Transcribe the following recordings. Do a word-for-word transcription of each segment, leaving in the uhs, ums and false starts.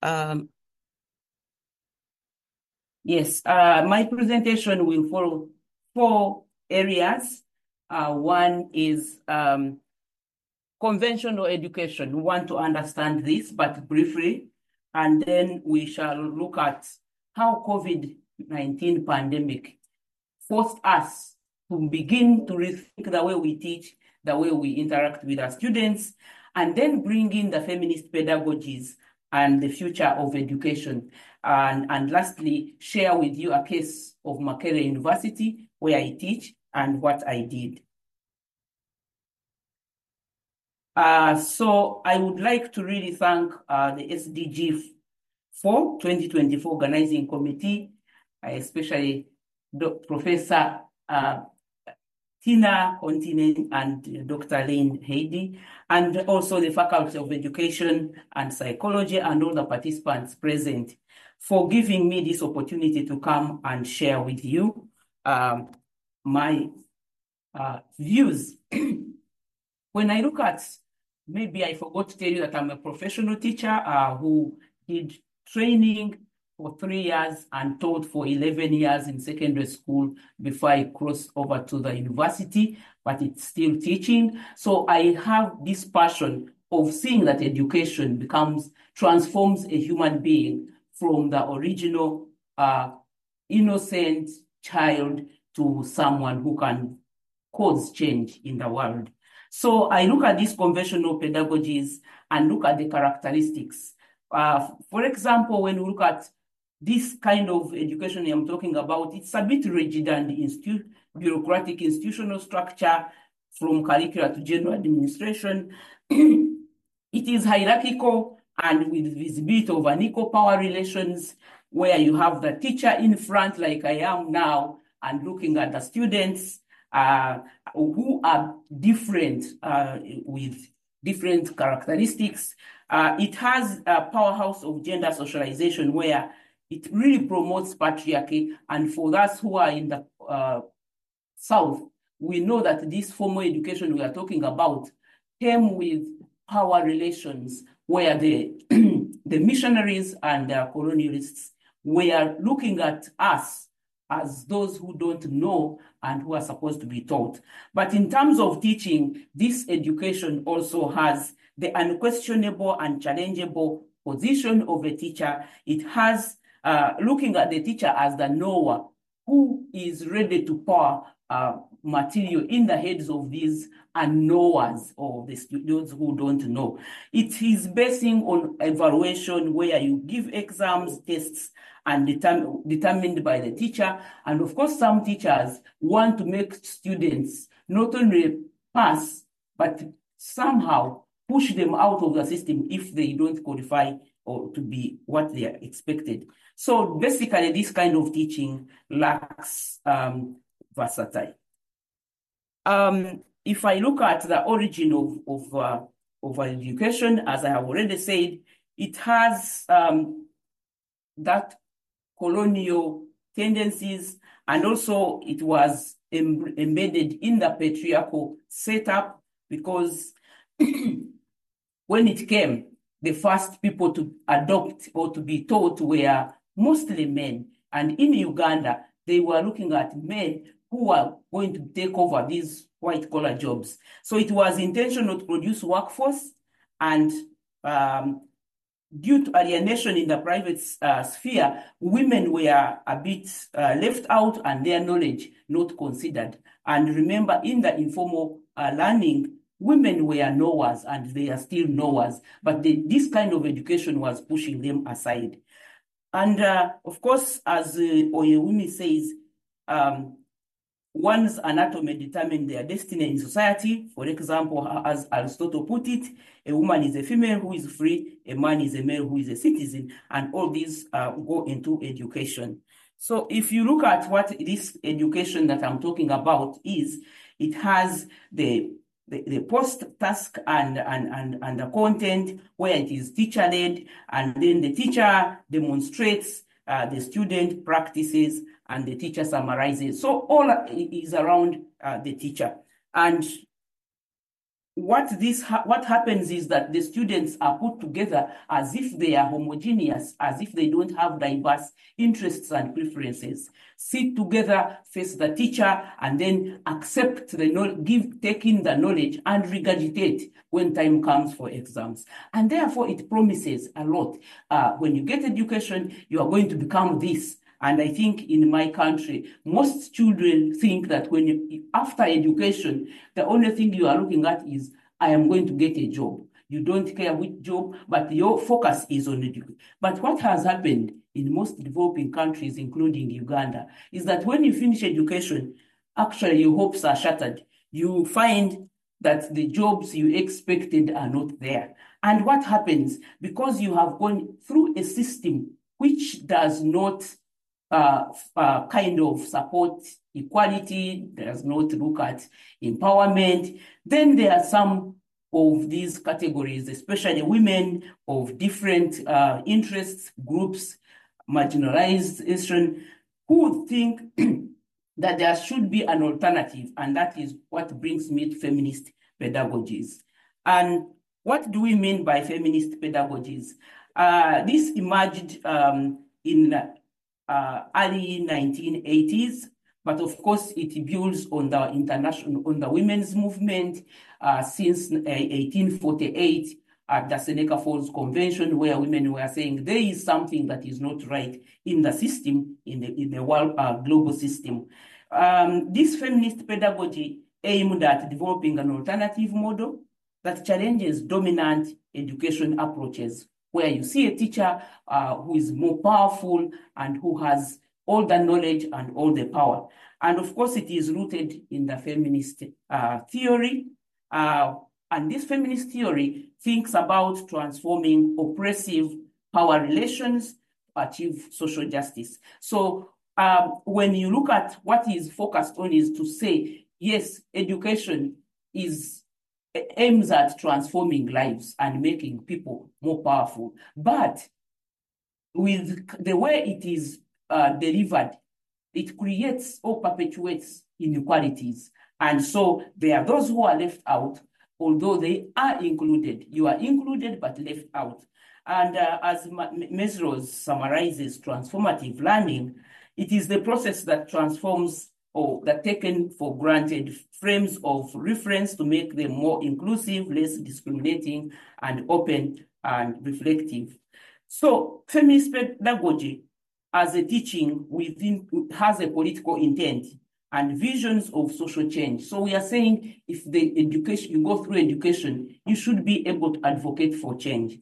Um, yes, uh, my presentation will follow four areas. Uh, one is um, conventional education. We want to understand this, but briefly, and then we shall look at how COVID nineteen pandemic forced us to begin to rethink the way we teach, the way we interact with our students, and then bring in the feminist pedagogies and the future of education. And, and lastly, share with you a case of Makerere University, where I teach and what I did. Uh, so I would like to really thank uh, the S D G four twenty twenty-four Organizing Committee, uh, especially Professor uh, Tina Continent and Doctor Lane Heidi, and also the Faculty of Education and Psychology and all the participants present for giving me this opportunity to come and share with you um, my uh, views. When I look at, maybe I forgot to tell you that I'm a professional teacher uh, who did training for three years and taught for eleven years in secondary school before I crossed over to the university, but it's still teaching. So I have this passion of seeing that education becomes, transforms a human being from the original uh, innocent child to someone who can cause change in the world. So I look at these conventional pedagogies and look at the characteristics. Uh, for example, when we look at this kind of education I'm talking about, it's a bit rigid and institu bureaucratic institutional structure from curricula to general administration. It is hierarchical and with visibility of unequal power relations, where you have the teacher in front like I am now and looking at the students uh, who are different uh, with different characteristics. Uh, it has a powerhouse of gender socialization where it really promotes patriarchy. And for us who are in the uh, South, we know that this formal education we are talking about came with power relations where the, the missionaries and the colonialists were looking at us as those who don't know and who are supposed to be taught. But in terms of teaching, this education also has the unquestionable and challengeable position of a teacher. It has uh, looking at the teacher as the knower who is ready to pour uh, material in the heads of these unknowers or the students who don't know. It is basing on evaluation where you give exams, tests, and determ determined by the teacher. And of course, some teachers want to make students not only pass, but somehow push them out of the system if they don't qualify or to be what they are expected. So basically, this kind of teaching lacks um, versatility. Um, if I look at the origin of, of, uh, of education, as I have already said, it has um, that colonial tendencies, and also it was em embedded in the patriarchal setup because when it came, the first people to adopt or to be taught were mostly men. And in Uganda, they were looking at men who were going to take over these white-collar jobs. So it was intentional to produce workforce, and um, due to alienation in the private uh, sphere, women were a bit uh, left out and their knowledge not considered. And remember, in the informal uh, learning, women were knowers and they are still knowers, but the, this kind of education was pushing them aside. And uh, of course, as uh, Oyewumi says, um, one's anatomy determines their destiny in society. For example, as Aristotle put it, a woman is a female who is free, a man is a male who is a citizen, and all these uh, go into education. So if you look at what this education that I'm talking about is, it has the the, the post-task and, and, and, and the content where it is teacher-led, and then the teacher demonstrates, uh, the student practices, and the teacher summarizes. So all is around uh, the teacher. And what this ha what happens is that the students are put together as if they are homogeneous, as if they don't have diverse interests and preferences. Sit together, face the teacher, and then accept the knowledge, give, take in the knowledge and regurgitate when time comes for exams. And therefore, it promises a lot. Uh, when you get education, you are going to become this. And I think in my country, most children think that when you, after education, the only thing you are looking at is, I am going to get a job. You don't care which job, but your focus is on education. But what has happened in most developing countries, including Uganda, is that when you finish education, actually your hopes are shattered. You find that the jobs you expected are not there. And what happens? Because you have gone through a system which does not Uh, uh, kind of support equality, does not look at empowerment, then there are some of these categories, especially women of different uh, interests, groups, marginalization, who think that there should be an alternative, and that is what brings me to feminist pedagogies. And what do we mean by feminist pedagogies? Uh, this emerged um, in Uh, early nineteen eighties, but of course it builds on the international, on the women's movement uh, since uh, eighteen forty-eight at the Seneca Falls Convention, where women were saying there is something that is not right in the system, in the, in the world, uh, global system. Um, this feminist pedagogy aimed at developing an alternative model that challenges dominant education approaches, where you see a teacher uh, who is more powerful and who has all the knowledge and all the power. And of course, it is rooted in the feminist uh, theory. Uh, and this feminist theory thinks about transforming oppressive power relations to achieve social justice. So um, when you look at what is focused on is to say, yes, education is aims at transforming lives and making people more powerful. But with the way it is uh, delivered, it creates or perpetuates inequalities. And so there are those who are left out, although they are included. You are included but left out. And uh, as Mesros summarizes transformative learning, it is the process that transforms or that taken for granted frames of reference to make them more inclusive, less discriminating, and open and reflective. So feminist pedagogy as a teaching within has a political intent and visions of social change. So we are saying if the education, you go through education, you should be able to advocate for change.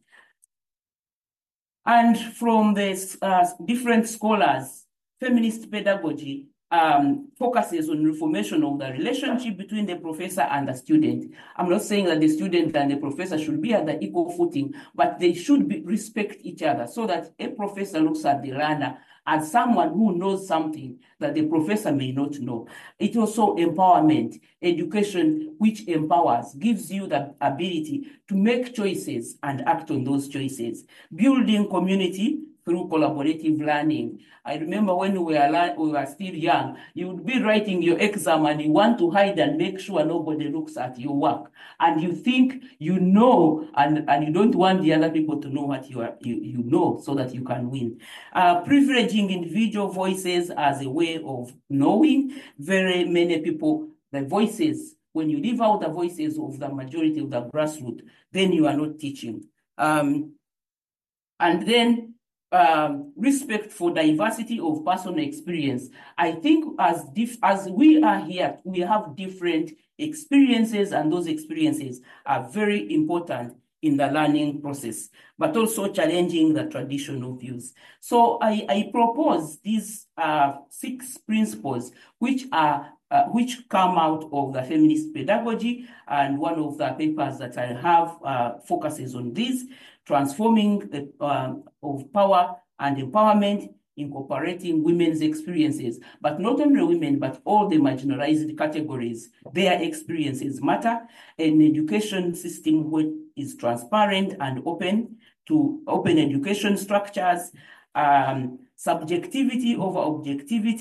And from the uh, different scholars, feminist pedagogy Um, focuses on reformation of the relationship between the professor and the student. I'm not saying that the student and the professor should be at the equal footing, but they should be, respect each other so that a professor looks at the learner as someone who knows something that the professor may not know. It also empowerment, education which empowers, gives you the ability to make choices and act on those choices. Building community through collaborative learning. I remember when we were, we were still young, you would be writing your exam and you want to hide and make sure nobody looks at your work. And you think you know, and, and you don't want the other people to know what you, are, you, you know so that you can win. Uh, privileging individual voices as a way of knowing. Very many people, the voices, when you leave out the voices of the majority of the grassroots, then you are not teaching. Um, and then Um, respect for diversity of personal experience. I think as dif as we are here, we have different experiences, and those experiences are very important in the learning process, but also challenging the traditional views. So I, I propose these uh, six principles, which are uh, which come out of the feminist pedagogy, and one of the papers that I have uh, focuses on this. Transforming the uh, of power and empowerment, incorporating women's experiences, but not only women, but all the marginalized categories. Their experiences matter. An education system which is transparent and open to open education structures, um, subjectivity over objectivity,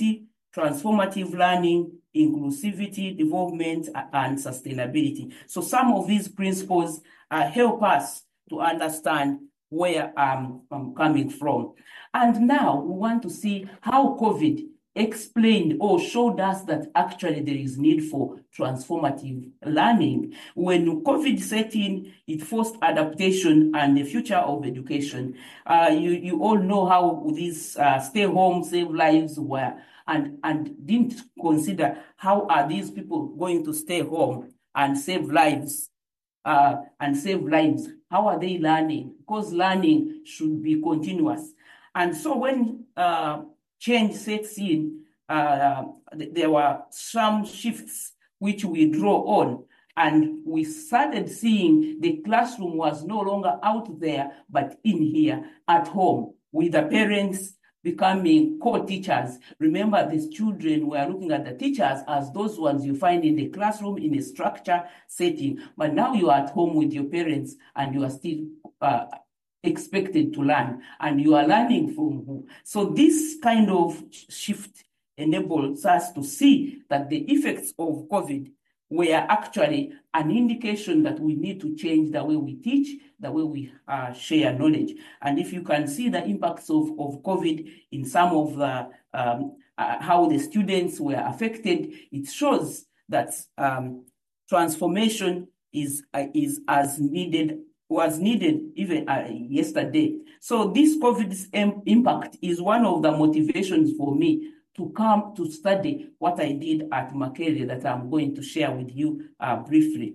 transformative learning, inclusivity, development, and sustainability. So some of these principles uh, help us to understand where um, I'm coming from. And now we want to see how COVID explained or showed us that actually there is need for transformative learning. When COVID set in, it forced adaptation and the future of education. Uh, you, you all know how these uh, stay home, save lives were, and, and didn't consider how are these people going to stay home and save lives, uh, and save lives. How are they learning? Because learning should be continuous. And so when uh, change sets in, uh, there were some shifts which we draw on, and we started seeing the classroom was no longer out there, but in here at home with the parents becoming co-teachers. Remember, these children were looking at the teachers as those ones you find in the classroom in a structure setting, but now you are at home with your parents and you are still uh, expected to learn, and you are learning from who. So this kind of shift enables us to see that the effects of COVID were actually an indication that we need to change the way we teach, the way we uh, share knowledge. And if you can see the impacts of, of COVID in some of the, um, uh, how the students were affected, it shows that um, transformation is, uh, is as needed was needed even uh, yesterday. So this COVID's impact is one of the motivations for me to come to study what I did at Makerere that I'm going to share with you uh, briefly.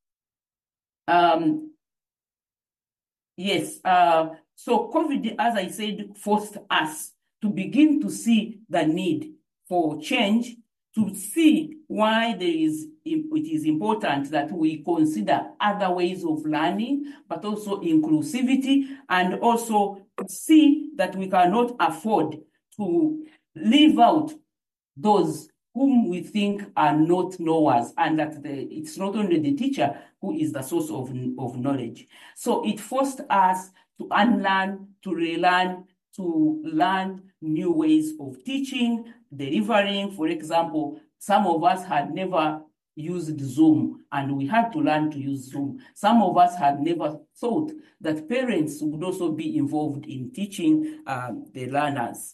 Um, yes, uh, so COVID, as I said, forced us to begin to see the need for change, to see why there is, it is important that we consider other ways of learning, but also inclusivity, and also see that we cannot afford to leave out those whom we think are not knowers, and that the, it's not only the teacher who is the source of, of knowledge. So it forced us to unlearn, to relearn, to learn new ways of teaching, delivering. For example, some of us had never used Zoom, and we had to learn to use Zoom. Some of us had never thought that parents would also be involved in teaching um, the learners.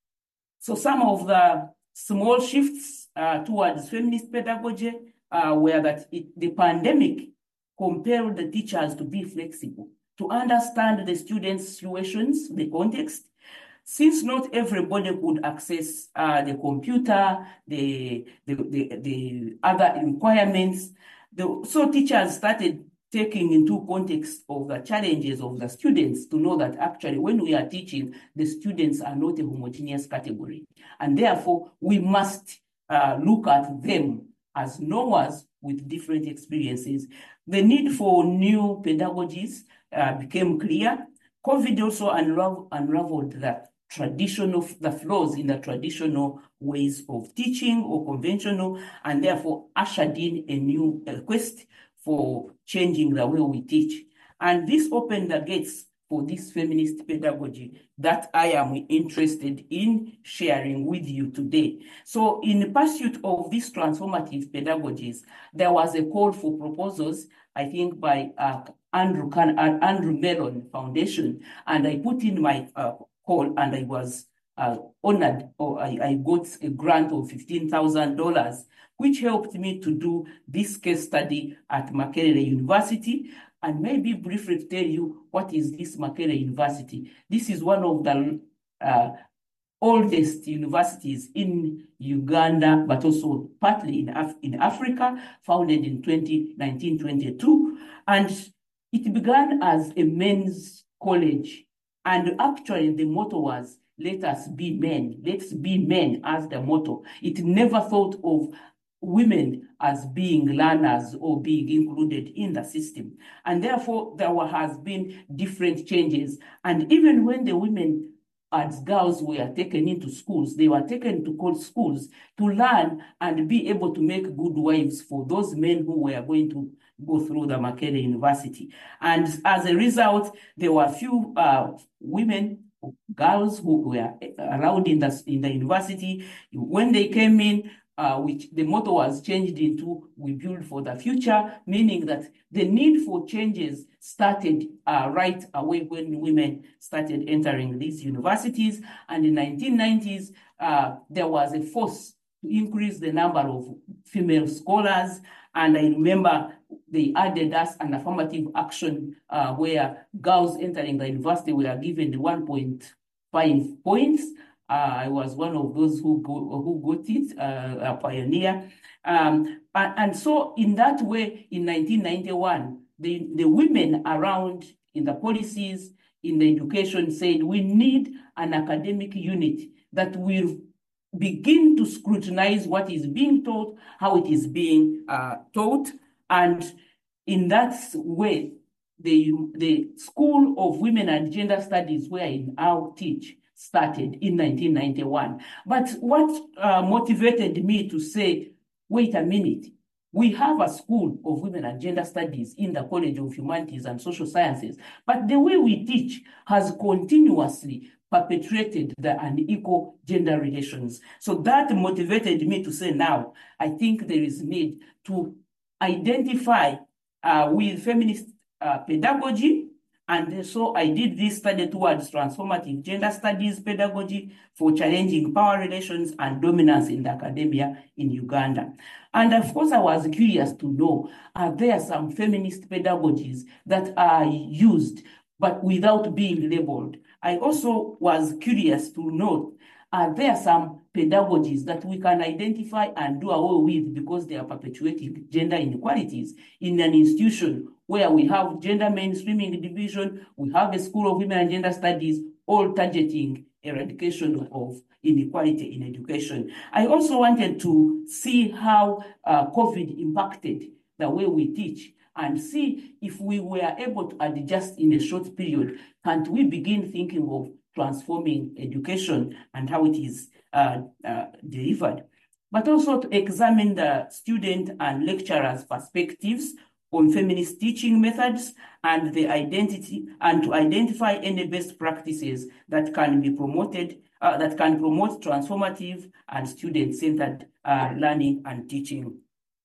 So some of the small shifts uh, towards feminist pedagogy uh, were that it, the pandemic compelled the teachers to be flexible, to understand the students' situations, the context. Since not everybody could access uh, the computer, the, the, the, the other requirements, the, so teachers started taking into context of the challenges of the students to know that actually when we are teaching, the students are not a homogeneous category. And therefore, we must uh, look at them as knowers with different experiences. The need for new pedagogies uh, became clear. COVID also unravel, unraveled the traditional, the flaws in the traditional ways of teaching or conventional, and therefore ushered in a new uh, quest for changing the way we teach. And this opened the gates for this feminist pedagogy that I am interested in sharing with you today. So in pursuit of these transformative pedagogies, there was a call for proposals, I think by uh, Andrew, Can uh, Andrew Mellon Foundation, and I put in my uh, call, and I was uh, honored, or I, I got a grant of fifteen thousand dollars, which helped me to do this case study at Makerere University. And maybe briefly tell you what is this Makerere University. This is one of the uh, oldest universities in Uganda, but also partly in, Af in Africa, founded in nineteen twenty-two. And it began as a men's college. And actually the motto was, let us be men. Let's be men as the motto. It never thought of women as being learners or being included in the system. And therefore, there has been different changes. And even when the women as girls were taken into schools, they were taken to schools to learn and be able to make good wives for those men who were going to go through the Makerere University. And as a result, there were few uh, women girls who were allowed in the, in the university. When they came in, uh, which the motto was changed into "We build for the future," meaning that the need for changes started uh, right away when women started entering these universities. And in the nineteen nineties, uh, there was a force to increase the number of female scholars. And I remember they added us an affirmative action uh, where girls entering the university were given the one point five points. Uh, I was one of those who go, who got it, uh, a pioneer. Um, and, and so in that way, in nineteen ninety-one, the, the women around in the policies, in the education said, we need an academic unit that will begin to scrutinize what is being taught, how it is being uh, taught. And in that way, the, the School of Women and Gender Studies, where I now teach, started in nineteen ninety-one. But what uh, motivated me to say, wait a minute, we have a School of Women and Gender Studies in the College of Humanities and Social Sciences, but the way we teach has continuously perpetuated the unequal gender relations. So that motivated me to say, now, I think there is need to identify uh, with feminist uh, pedagogy. And so I did this study towards transformative gender studies pedagogy for challenging power relations and dominance in the academia in Uganda. And of course, I was curious to know, are there some feminist pedagogies that are used, but without being labeled? I also was curious to know, are there some pedagogies that we can identify and do away with because they are perpetuating gender inequalities in an institution where we have gender mainstreaming division, we have a School of Women and Gender Studies, all targeting eradication of inequality in education. I also wanted to see how uh, COVID impacted the way we teach and see if we were able to adjust in a short period. Can't we begin thinking of transforming education and how it is uh, uh, delivered? But also to examine the student and lecturers' perspectives on feminist teaching methods and the identity, and to identify any best practices that can be promoted, uh, that can promote transformative and student-centered uh, learning and teaching.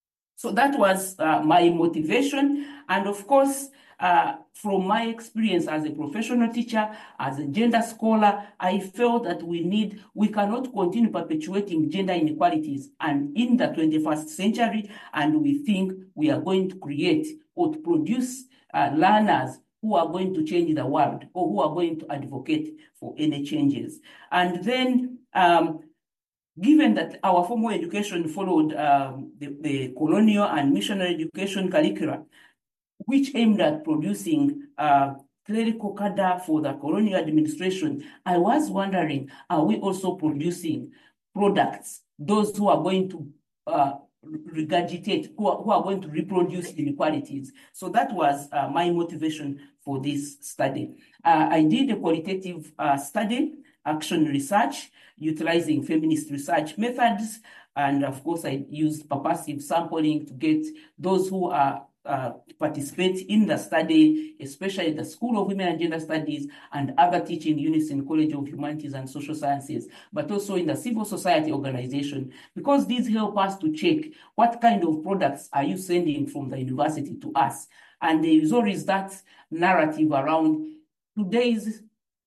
So that was uh, my motivation. And of course, uh, from my experience as a professional teacher, as a gender scholar, I felt that we need, we cannot continue perpetuating gender inequalities and in the twenty-first century, and we think we are going to create or to produce uh, learners who are going to change the world or who are going to advocate for any changes. And then, um, given that our formal education followed um, the, the colonial and missionary education curricula, which aimed at producing uh, clerical cadre for the colonial administration, I was wondering, are we also producing products, those who are going to uh, regurgitate, who are, who are going to reproduce inequalities? So that was uh, my motivation for this study. Uh, I did a qualitative uh, study, action research, utilizing feminist research methods. And of course, I used purposive sampling to get those who are uh, participate in the study, especially the School of Women and Gender Studies and other teaching units in College of Humanities and Social Sciences, but also in the civil society organization, because these help us to check what kind of products are you sending from the university to us. And there is always that narrative around today's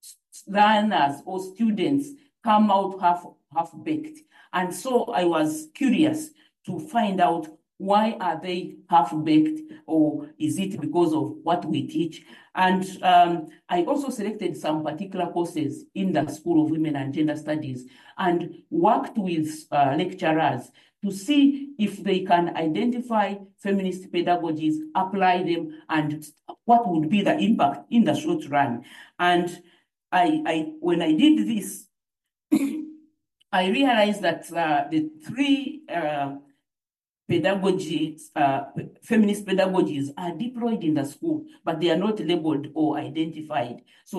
learners or students come out half, half-baked. And so I was curious to find out, why are they half-baked, or is it because of what we teach? And um, I also selected some particular courses in the School of Women and Gender Studies and worked with uh, lecturers to see if they can identify feminist pedagogies, apply them, and what would be the impact in the short run. And I, I when I did this, I realized that uh, the three uh, pedagogies, uh, feminist pedagogies are deployed in the school, but they are not labeled or identified. So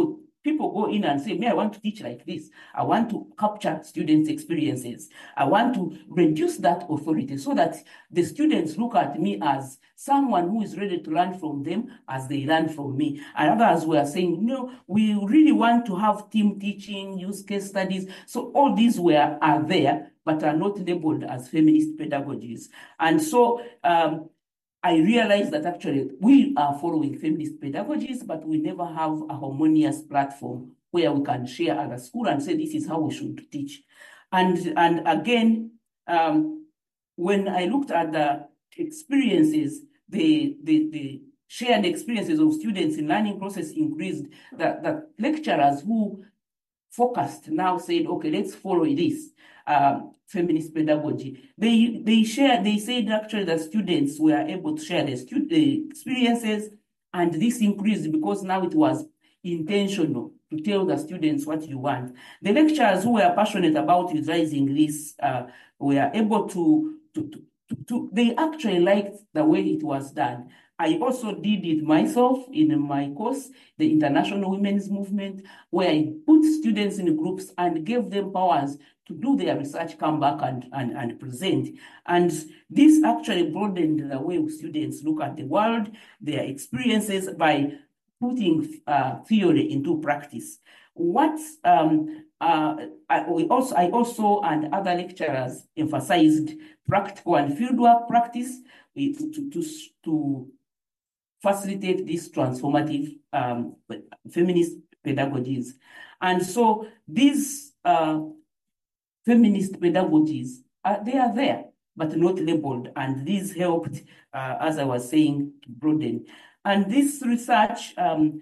people go in and say, me, I want to teach like this. I want to capture students' experiences. I want to reduce that authority so that the students look at me as someone who is ready to learn from them as they learn from me. And others were saying, no, we really want to have team teaching, use case studies. So all these were are there, but are not labeled as feminist pedagogies. And so um, I realized that actually we are following feminist pedagogies, but we never have a harmonious platform where we can share at a school and say, this is how we should teach. And, and again, um, when I looked at the experiences, the, the, the shared experiences of students in learning process increased, that, that lecturers who focused now said, okay, let's follow this um, feminist pedagogy. They they share. They said actually the students were able to share their stu- the experiences, and this increased because now it was intentional to tell the students what you want. The lecturers who were passionate about utilizing this uh, were able to, to, to, to, to, they actually liked the way it was done. I also did it myself in my course, the International Women's Movement, where I put students in groups and gave them powers to do their research, come back and, and, and present. And this actually broadened the way students look at the world, their experiences by putting uh, theory into practice. What um, uh, I, we also, I also and other lecturers emphasized practical and fieldwork practice to, to, to, to facilitate these transformative um, feminist pedagogies. And so these uh, feminist pedagogies, uh, they are there, but not labeled. And these helped, uh, as I was saying, to broaden. And this research um,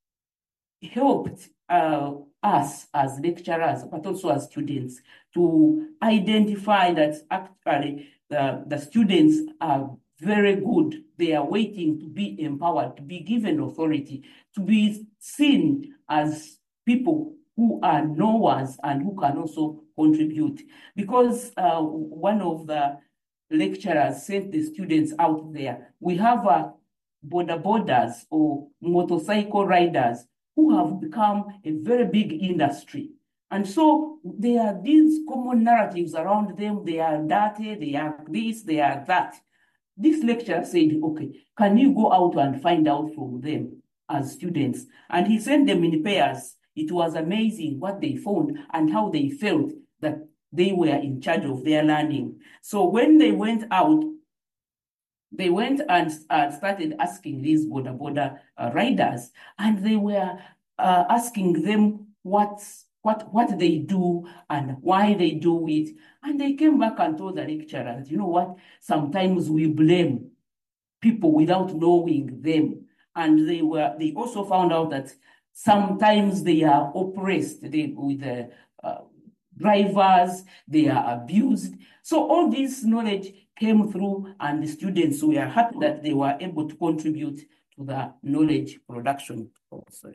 helped uh, us as lecturers, but also as students, to identify that actually uh, the students are very good. They are waiting to be empowered, to be given authority, to be seen as people who are knowers and who can also contribute. Because uh, one of the lecturers sent the students out there. We have uh, border borders or motorcycle riders who have become a very big industry. And so there are these common narratives around them. They are dirty, they are this, they are that. This lecturer said, okay, can you go out and find out from them as students? And he sent them in pairs. It was amazing what they found and how they felt that they were in charge of their learning. So when they went out, they went and uh, started asking these border border uh, riders, and they were uh, asking them what, what, what they do and why they do it. And they came back and told the lecturers, you know what, sometimes we blame people without knowing them. And they were, they also found out that sometimes they are oppressed they, with the uh, drivers, they are abused. So all this knowledge came through, and the students were happy that they were able to contribute to the knowledge production. Oh, sorry.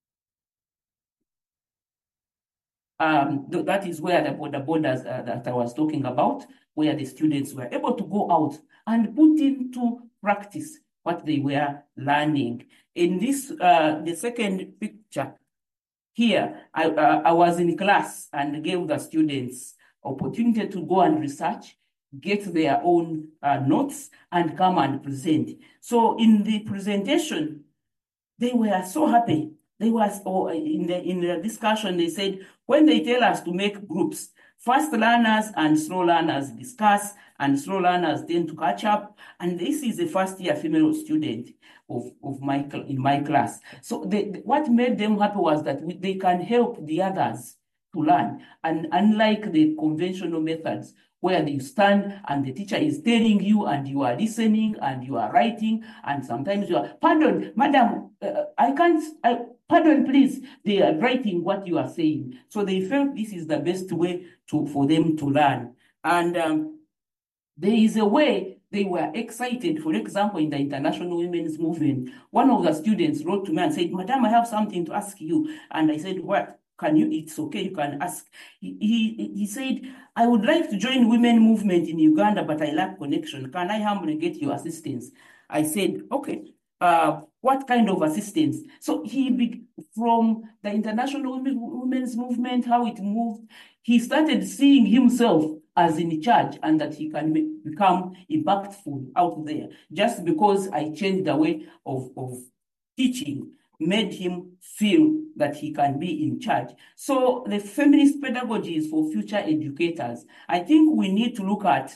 Um, th that is where the border borders uh, that I was talking about, where the students were able to go out and put into practice what they were learning. In this, uh, the second picture here, I, uh, I was in class and gave the students opportunity to go and research, get their own uh, notes, and come and present. So in the presentation, they were so happy. They were oh, in the in the discussion. They said when they tell us to make groups, fast learners and slow learners discuss, and slow learners tend to catch up. And this is a first year female student of of my in my class. So they, what made them happy was that we, they can help the others to learn. And unlike the conventional methods, where you stand and the teacher is telling you and you are listening and you are writing, and sometimes you are, pardon, madam, uh, I can't, I, pardon, please. They are writing what you are saying. So they felt this is the best way to for them to learn. And um, there is a way they were excited. For example, in the International Women's Movement, one of the students wrote to me and said, madam, I have something to ask you. And I said, what? Can you, it's okay, you can ask. He, he, he said, I would like to join women movement in Uganda, but I lack connection. Can I humbly get your assistance? I said, okay, uh, what kind of assistance. So he, be, from the international women's movement, how it moved, he started seeing himself as in charge and that he can be, become impactful out there. Just because I changed the way of, of teaching made him feel that he can be in charge. So the feminist pedagogy is for future educators. I think we need to look at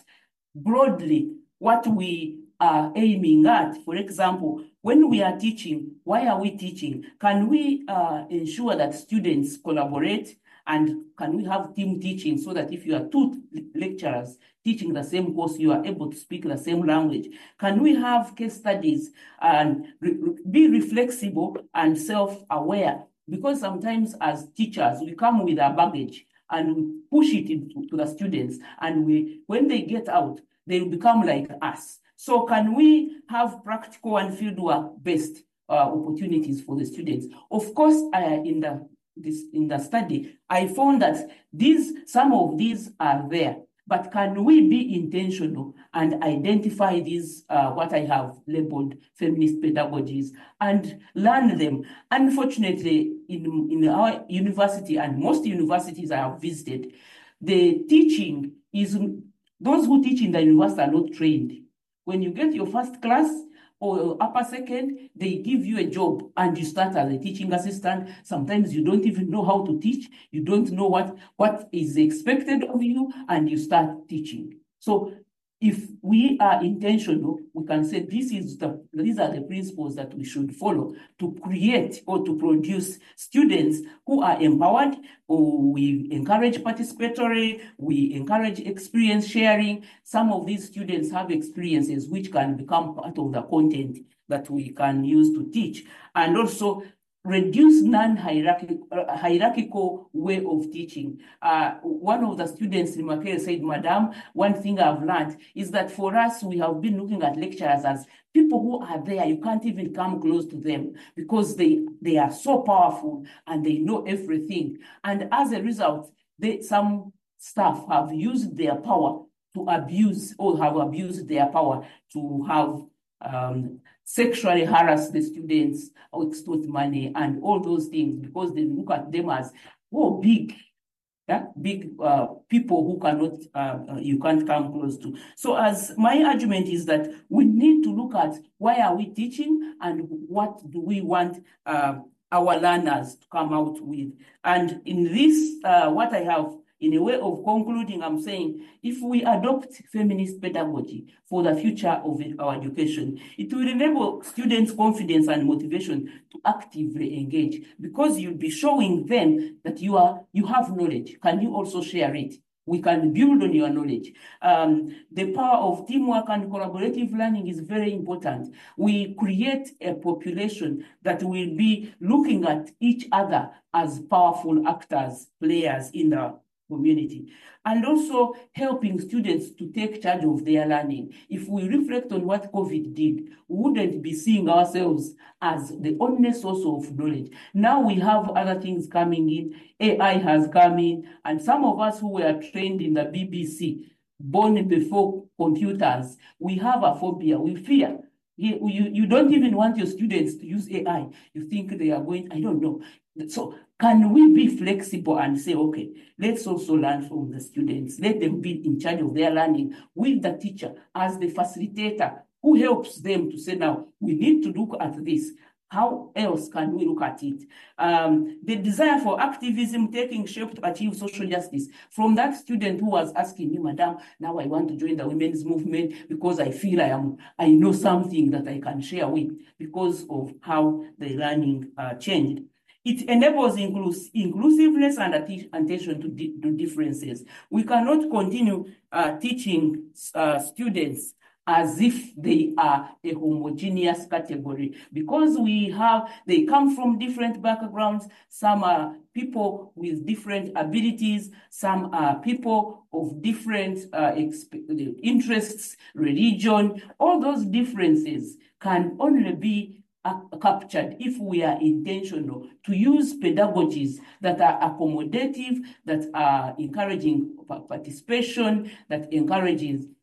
broadly what we are aiming at. For example, when we are teaching, why are we teaching? Can we uh, ensure that students collaborate? And can we have team teaching so that if you are two lecturers teaching the same course, you are able to speak the same language? Can we have case studies and re be reflexible and self-aware? Because sometimes as teachers, we come with our baggage and we push it into to the students. And we, when they get out, they become like us. So can we have practical and fieldwork-based uh, opportunities for the students? Of course, uh, in the this in the study, I found that these some of these are there, but can we be intentional and identify these uh, what I have labeled feminist pedagogies and learn them? Unfortunately, in in our university and most universities I have visited, the teaching is those who teach in the university are not trained. When you get your first class or upper second, they give you a job and you start as a teaching assistant. Sometimes you don't even know how to teach. You don't know what, what is expected of you, and you start teaching. So if we are intentional, we can say this is the, these are the principles that we should follow to create or to produce students who are empowered, or we encourage participatory, we encourage experience sharing. Some of these students have experiences which can become part of the content that we can use to teach. And also reduce non-hierarchical uh, hierarchical way of teaching. Uh, one of the students in Makere said, Madam, one thing I've learned is that for us, we have been looking at lecturers as people who are there. You can't even come close to them because they, they are so powerful and they know everything. And as a result, they, some staff have used their power to abuse or have abused their power to have um, sexually harass the students or extort money and all those things, because they look at them as, oh, big, yeah, big uh, people who cannot, uh, you can't come close to. So as my argument is that we need to look at why are we teaching and what do we want uh, our learners to come out with. And in this, uh, what I have, in a way of concluding, I'm saying, if we adopt feminist pedagogy for the future of our education, it will enable students' confidence and motivation to actively engage, because you'll be showing them that you are you have knowledge. Can you also share it? We can build on your knowledge. Um, the power of teamwork and collaborative learning is very important. We create a population that will be looking at each other as powerful actors, players in the community, and also helping students to take charge of their learning. If we reflect on what COVID did, we wouldn't be seeing ourselves as the only source of knowledge. Now we have other things coming in. A I has come in, and some of us who were trained in the B B C, born before computers, we have a phobia, we fear. You, you, you don't even want your students to use A I. You think they are going, I don't know. So can we be flexible and say, okay, let's also learn from the students. Let them be in charge of their learning with the teacher as the facilitator who helps them to say, now, we need to look at this. How else can we look at it? Um, the desire for activism taking shape to achieve social justice. From that student who was asking me, Madam, now I want to join the women's movement because I feel I am, I know something that I can share with because of how the learning uh, changed. It enables inclus inclusiveness and attention to, di to differences. We cannot continue uh, teaching uh, students as if they are a homogeneous category, because we have, they come from different backgrounds. Some are people with different abilities. Some are people of different uh, interests, religion. All those differences can only be Uh, captured if we are intentional to use pedagogies that are accommodative, that are encouraging participation, that encourages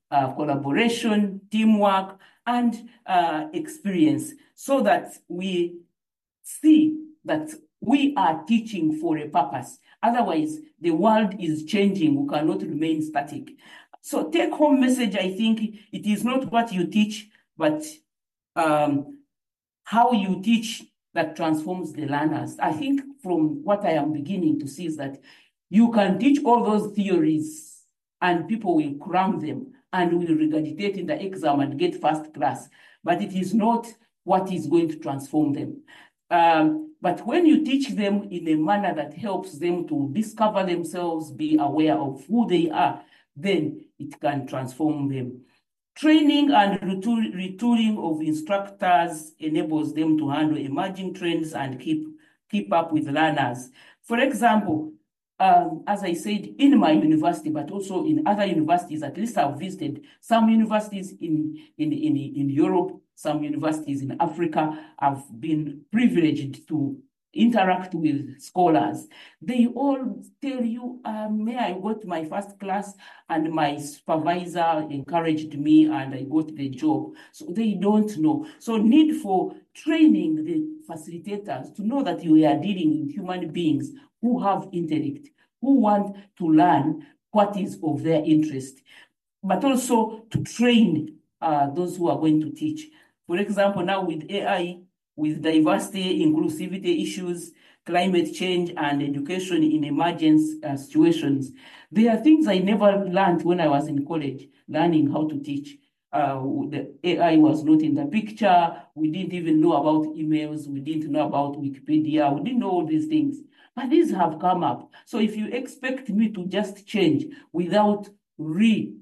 uh, collaboration, teamwork, and uh, experience, so that we see that we are teaching for a purpose. Otherwise, the world is changing. We cannot remain static. So take home message, I think it is not what you teach, but um, how you teach that transforms the learners. I think from what I am beginning to see is that you can teach all those theories and people will cram them and will regurgitate in the exam and get first class, but it is not what is going to transform them. Um, but when you teach them in a manner that helps them to discover themselves, be aware of who they are, then it can transform them. Training and retooling of instructors enables them to handle emerging trends and keep, keep up with learners. For example, um, as I said, in my university, but also in other universities, at least I've visited some universities in, in, in, in Europe, some universities in Africa. I've been privileged to interact with scholars. They all tell you, um, may I got my first class and my supervisor encouraged me and I got the job. So they don't know. So need for training the facilitators to know that you are dealing with human beings who have intellect, who want to learn what is of their interest, but also to train uh, those who are going to teach. For example, now with A I, with diversity, inclusivity issues, climate change, and education in emergency uh, situations, there are things I never learned when I was in college, learning how to teach. Uh, the A I was not in the picture. We didn't even know about emails. We didn't know about Wikipedia. We didn't know all these things. But these have come up. So if you expect me to just change without retooling,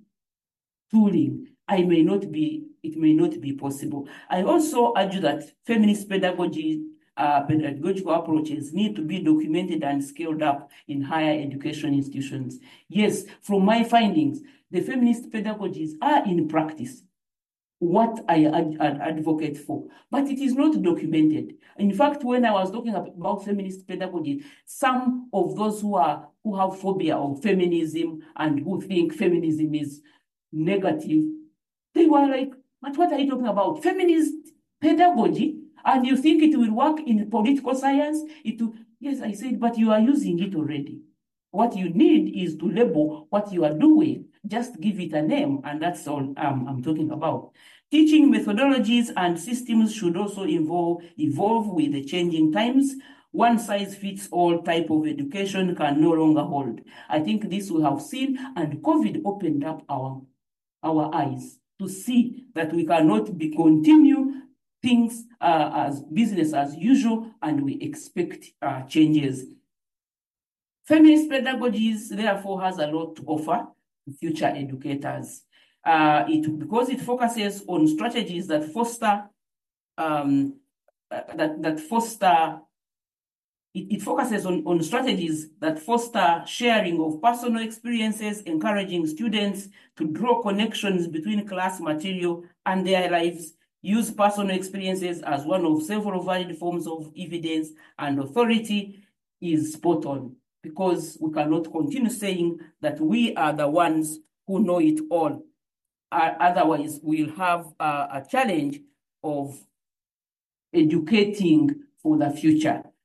I may not be, it may not be possible. I also argue that feminist pedagogy, uh, pedagogical approaches need to be documented and scaled up in higher education institutions. Yes, from my findings, the feminist pedagogies are in practice what I ad ad advocate for, but it is not documented. In fact, when I was talking about feminist pedagogy, some of those who are who have phobia of feminism and who think feminism is negative, they were like, but what are you talking about? Feminist pedagogy? And you think it will work in political science? It will, yes, I said, but you are using it already. What you need is to label what you are doing. Just give it a name, and that's all um, I'm talking about. Teaching methodologies and systems should also evolve, evolve with the changing times. One size fits all type of education can no longer hold. I think this we have seen, and COVID opened up our, our eyes to see that we cannot be continue things uh, as business as usual, and we expect uh, changes. Feminist pedagogies, therefore, has a lot to offer to future educators. Uh, it, because it focuses on strategies that foster, um, uh, that, that foster, it, it focuses on, on strategies that foster sharing of personal experiences, encouraging students to draw connections between class material and their lives, use personal experiences as one of several valid forms of evidence and authority, is spot on. Because we cannot continue saying that we are the ones who know it all. Uh, otherwise, we'll have uh, a challenge of educating for the future.